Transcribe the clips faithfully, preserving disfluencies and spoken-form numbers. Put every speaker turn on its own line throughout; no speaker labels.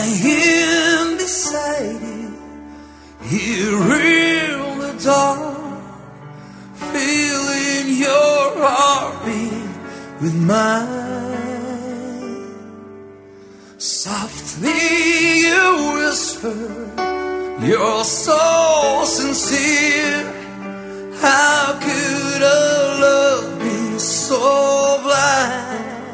lying beside you, here in the dark, feeling your heartbeat with mine. Softly you whisper, you're so sincere. How could a love be so blind?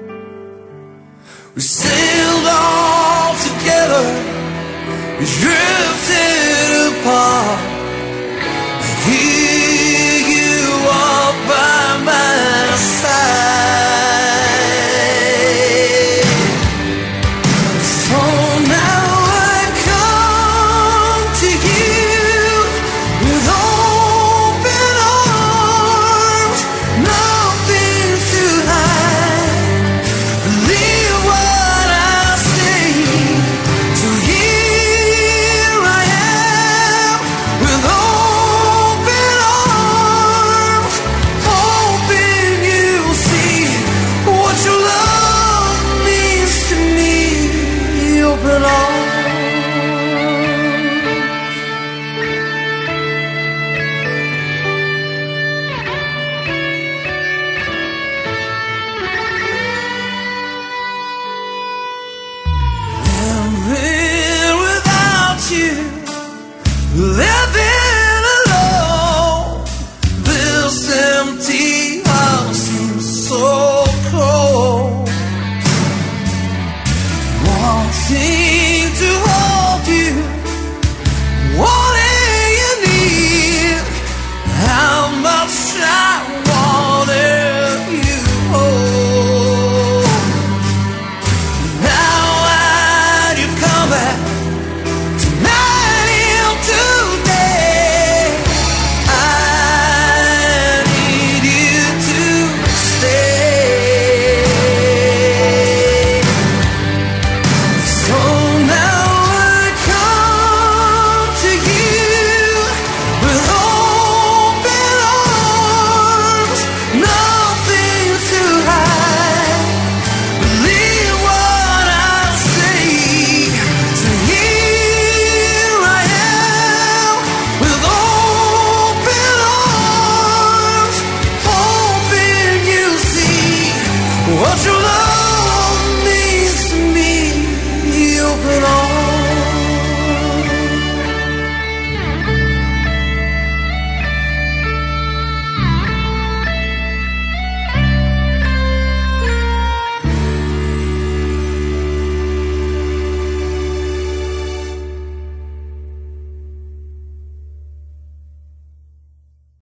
We sailed all together, we drifted apart. Here you are by my side. So now I come to you with open arms, nothing to hide. Believe what I say. So here I am with open arms, hoping you'll see what your love means to me. Open arms. Living without you, living alone. This empty house seems so cold. Wanting to hold you, wanting you near. How much I wanted you hold. Now that you've come back tonight and today, I need you to stay. So now I come to you with open arms, nothing to hide. Believe what I say. So here I am with open arms, hoping you see what your love means to me. Open arms.